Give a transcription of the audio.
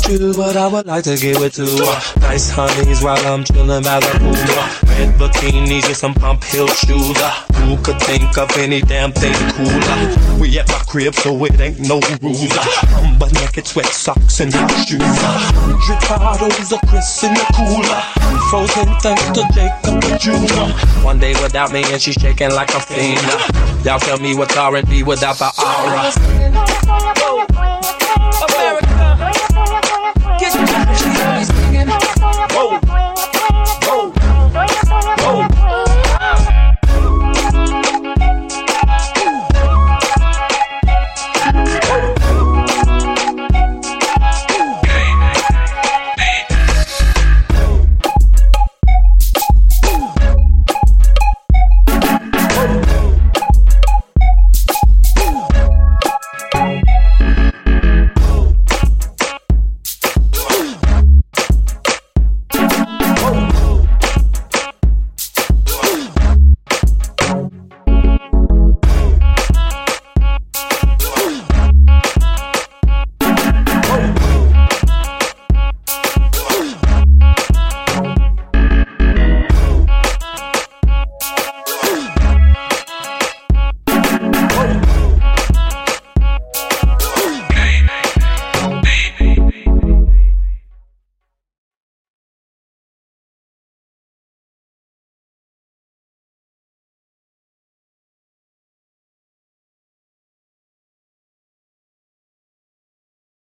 about you, but I would like to give it to nice honeys while I'm chillin' by the pool. Red bikinis and some pump heel shoes. Who could think of any damn thing cooler? We at my crib, so it ain't no rules. I'm butt naked, sweat socks and house shoes. 100 bottles of Chris in the cooler. Frozen thanks to Jacob and June. One day without me and she's shaking like a fiend. Y'all tell me what's R&B without the aura.